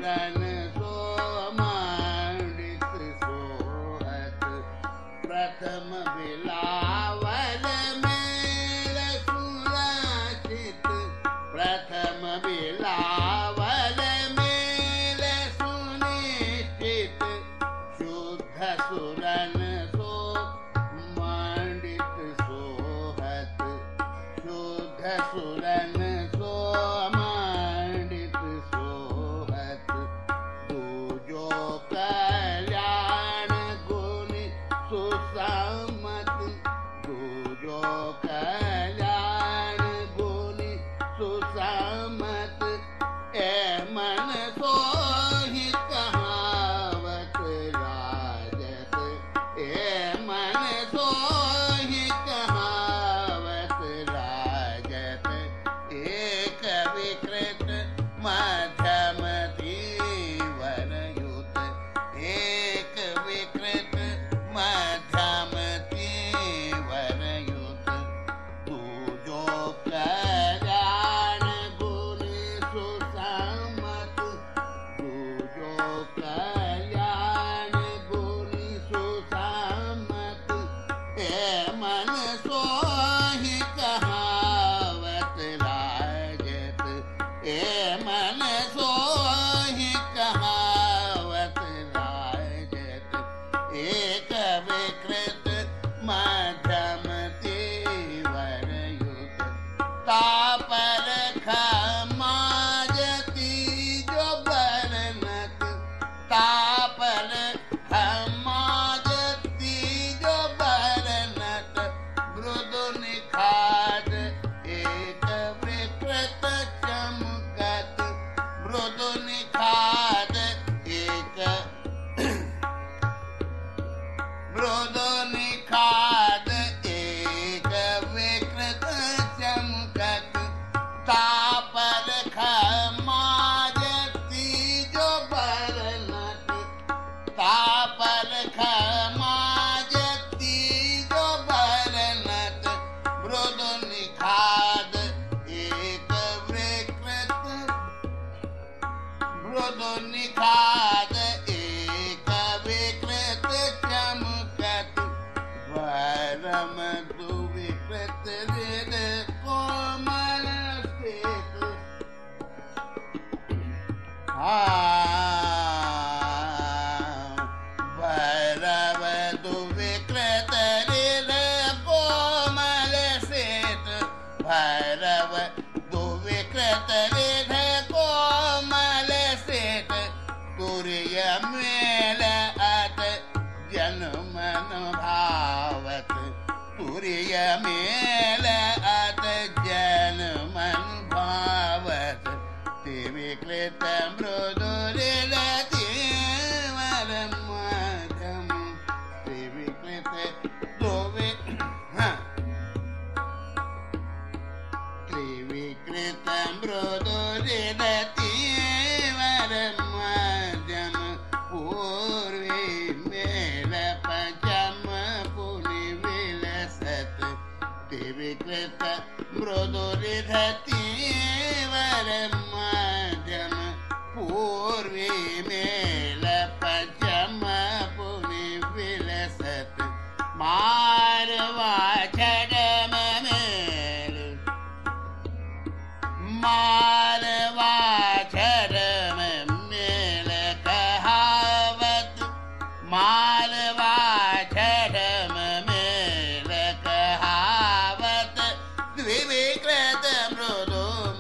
सुरन सो मंडित सोहत प्रथम बिलावल मेल सुरक्षित प्रथम बिलावल मेल सुनिश्चित शुद्ध सुरन सो मंडित सोहत शुद्ध सुरन सो मंडित सोहत दूजो कल्याण गुनि सुसमत दूजो कल्याण गुनि सुसमत ए मन सोहि कहावत राजत ए मन सोहि कहावत राजत एक विकृत मध्यम तीवरयुत एक विकृत मध्यम तीवरयुत दूजो कल्याण गुनि सुसमत दूजो कल्याण गुनि सुसमत ए मन सोहि कहावत राजत ए मन सोहि कहावत राजत एक विकृत मध्यम तीवरयुत तापर खमाजती जो बरनत तापर खमाजती जो बरनत मृदु निखाद एक विकृत चमकत मृदु निखाद एक मृदु निखाद एक विकृत चमकत तापर खमाजती जो बरनत तापर खमाजती जो बरनत मृदु निखाद एक विकृत मृदु निखाद एक विकृत चमकत परम दुविकृत हृद कोमल स्थित भैरव दुविकृत हृद कोमल स्थित भैरव दुविकृत हृद कोमल स्थित तुर्य मेल अत जनमन भावत तुर्य मेल अत जनमन भावत विकृत मृदु तीवर मध्यम विकृत त्रिविकृत मृदु तीवर मध्यम पूर्वी मेल पंचम पुनि विलसत त्रिविकृत मृदु तीवर मध्यम पूर्वी मेल पंचम पुनि विलसत मारवा छड़म मेल मारवा छड़म मेल कहावत मारवा छड़म मेल कहावत द्विविकृत मृदु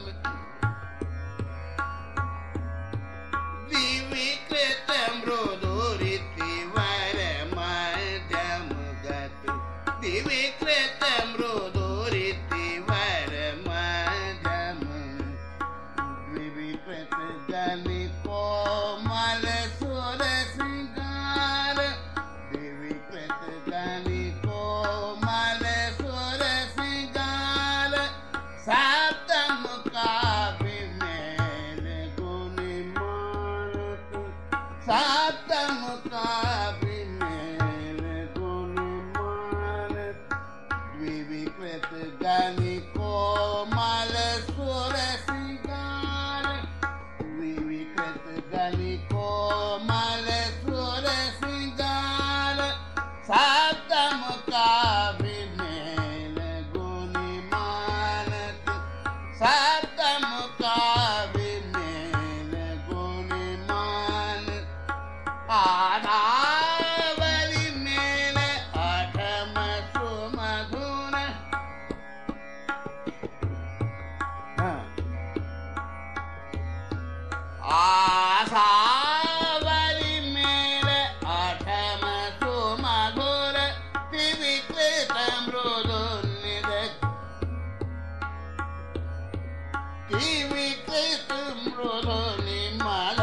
द्विविकृत मृदु रीतिवर मध्यम गत द्विविकृत मृदु रीतिवर मध्यम द्विविकृत गनि कोमल सुर श्रृंगार द्विविकृत गनि कोमल सुर श्रृंगार सप्तम काव्य मेल गुनि मानत सप्तम काव्य मेल गुनि मानत द्विविकृत गनि कोमल सुर श्रृंगार द्विविकृत विकृत मृदो निमल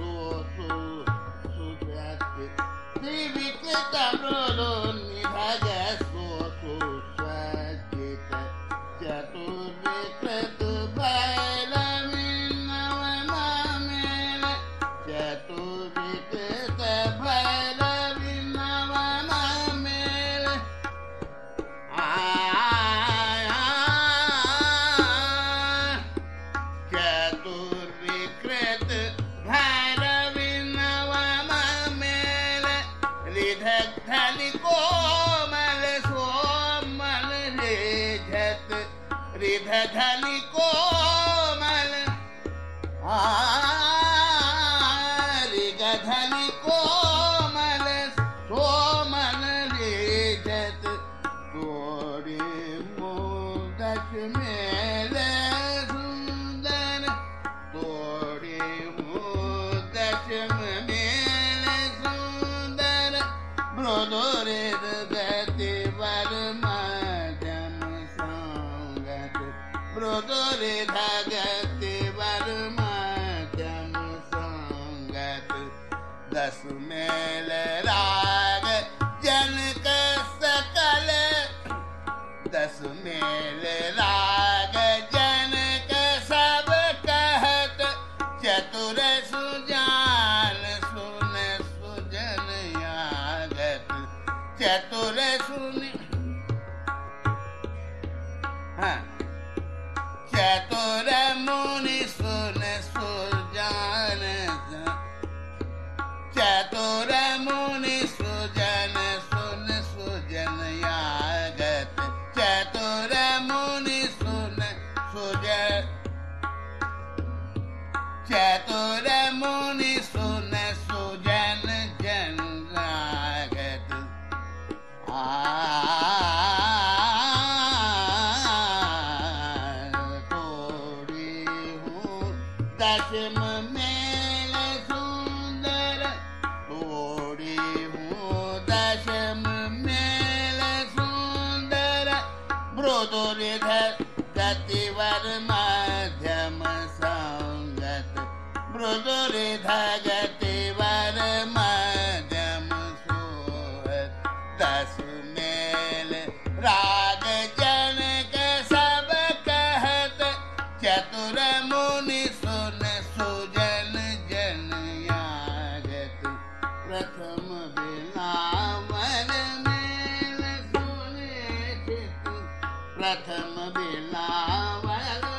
विकृत मृदो निभज स्वजित चतुर्विकृत भैरवी नवमेल चतुर्विकृत भैरवी नवमेल चतुर्विकृत भैरवी नवमेल रिधधनि कोमल सोमल रेझत रिधधनि कोमल रिधधनि कोमल सोमल रेझत तोरे मोदक मेल सुंदर तोरे मोदक मेल सुंदर ब्रोदोरे गति वर मध्यम संगत ब्रोदोरे धगति वर मध्यम संगत दस मेल राग जनक सकल दस मेल राग जनक सब कहत चतुर सुजान सुन सुजन यागत चतुर सुन चतुर मुनि सुन सुजान चतुर मुनि सुजन सुन सुजन यागत चतुर मुनि सुन सुजन चतुर मुनि सुन सुजन जन यागत तोड़ी हूँ दशम मेल सुंदर तोड़ी हूँ दशम मेल सुंदर ब्रोदोरिध गतिवर मध्यम संगत ब्रोदोरिध गतिवर मध्यम सोहत दस मेल राग जनक सब कहत चतुर मुनि सुन सुजन जन यागत प्रथम बिलावन मेल सुने चित प्रथम बिलावन